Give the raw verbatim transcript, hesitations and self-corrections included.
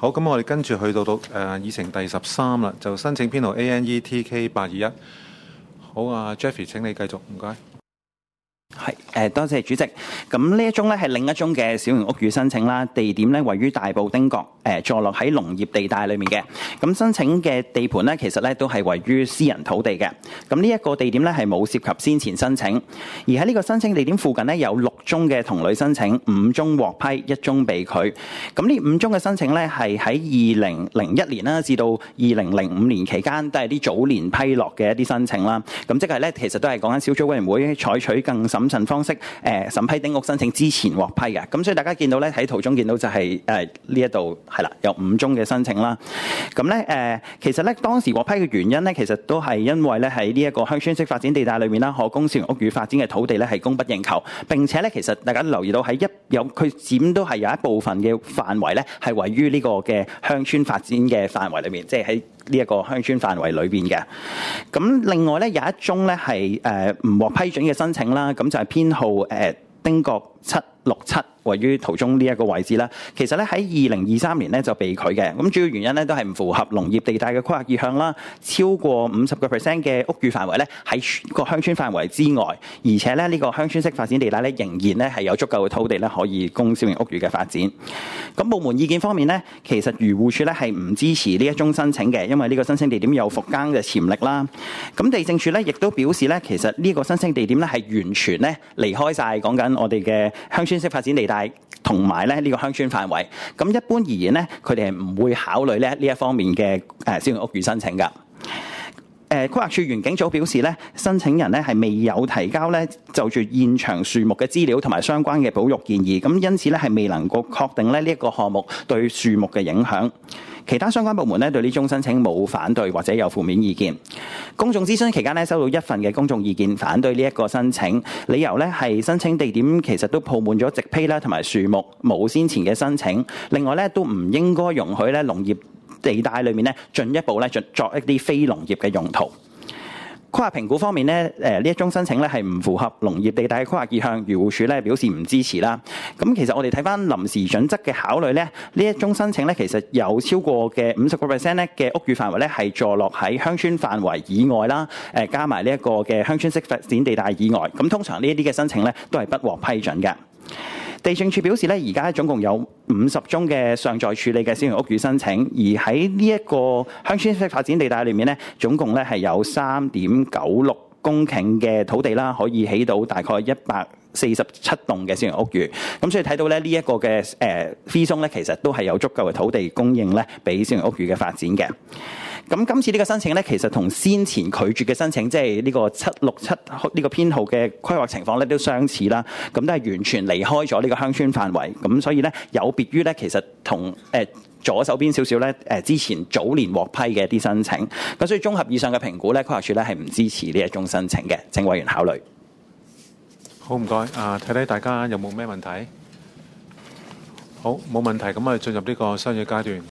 好，咁我哋跟住去到到誒議程第十三啦，就申請編號 A N E T K 八二一。好啊 ，Jeffrey 請你繼續，唔該。 係誒、呃，多謝主席。咁呢一宗咧係另一宗嘅小型屋宇申請啦，地點咧位於大埔汀角，誒、呃、坐落喺農業地帶裏面嘅。咁申請嘅地盤咧，其實咧都係位於私人土地嘅。咁呢一個地點咧係冇涉及先前申請，而喺呢個申請地點附近咧有六宗嘅同類申請，五宗獲批，一宗被拒。咁呢五宗嘅申請咧係喺二零零一年啦至到二零零五年期間，都係啲早年批落嘅一啲申請啦。咁即係咧，其實都係講緊小組委員會採取更審慎方式，誒、呃、審批丁屋申請之前獲批嘅。咁所以大家見到咧喺圖中見到就係誒呢一度係啦，有五宗嘅申請啦。咁咧誒，其實咧當時獲批嘅原因咧，其實都係因為咧喺呢一個鄉村式發展地帶裏面啦，可供小型屋宇發展嘅土地咧係供不應求。並且咧，其實大家都留意到喺一有佢佔都係有一部分嘅範圍咧係位於呢個嘅鄉村發展嘅範圍裏面，即係喺呢一個鄉村範圍裏邊嘅。咁另外咧有一宗咧係誒唔獲批准嘅申請啦，咁就係編號誒汀角七六七，位於圖中呢一個位置啦。其實咧喺二零二三年咧就被拒嘅，咁主要原因咧都係唔符合農業地帶嘅規劃意向啦，超過五十個 percent 嘅屋宇範圍咧喺個鄉村範圍之外，而且咧呢個鄉村式發展地帶咧仍然咧係有足夠嘅土地咧可以供小型屋宇嘅發展。咁部門意見方面咧，其實漁護署咧係唔支持呢一宗申請嘅，因為呢個申請地點有復耕嘅潛力啦。咁地政署咧亦都表示咧，其實呢個申請地點咧係完全咧離開晒講緊我哋嘅鄉村式發展地帶同埋咧呢個鄉村範圍。咁一般而言咧，佢哋係唔會考慮咧呢一方面嘅誒小型屋宇申請㗎。誒規劃署園境組表示咧，申請人咧係未有提交咧就住現場樹木嘅資料同埋相關嘅保育建議，咁因此咧係未能夠確定咧呢一個項目對樹木嘅影響。其他相關部門咧對呢宗申請冇反對或者有負面意見。公眾諮詢期間咧收到一份嘅公眾意見反對呢一個申請，理由咧係申請地點其實都鋪滿咗植被啦同埋樹木，冇先前嘅申請。另外咧都唔應該容許咧農業地帶裏面咧進一步咧作一啲非農業嘅用途。規劃評估方面咧，誒呢一宗申請咧係唔符合農業地帶嘅規劃意向，漁護署咧表示唔支持啦。咁其實我哋睇翻臨時準則嘅考慮咧，呢一宗申請咧其實有超過嘅五十個 percent 咧嘅屋宇範圍咧係坐落喺鄉村範圍以外啦，誒加埋呢一個嘅鄉村式發展地帶以外。咁通常呢一啲嘅申請咧都係不獲批准嘅。地政署表示咧，而家總共有五十宗嘅尚在處理嘅小型屋宇申請，而喺呢一個鄉村式發展地帶裏面咧，總共咧係有三點九六公頃嘅土地啦，可以起到大概一百四十七棟嘅小型屋宇。咁所以睇到咧呢一個嘅誒 free zone咧，其實都係有足夠嘅土地供應咧，俾小型屋宇嘅發展嘅。咁今次呢個申請咧，其實同先前拒絕嘅申請，即係呢個七六七呢個編號嘅規劃情況咧，都相似啦。咁都係完全離開咗呢個鄉村範圍。咁所以咧，有別於咧，其實同誒、呃、左手邊少少咧誒之前早年獲批嘅一啲申請。咁所以綜合以上嘅評估咧，規劃署咧係唔支持呢一宗申請嘅，請委員考慮。 好，唔該。啊，睇睇大家有冇咩問題？好，冇問題。咁我哋進入呢個商議階段。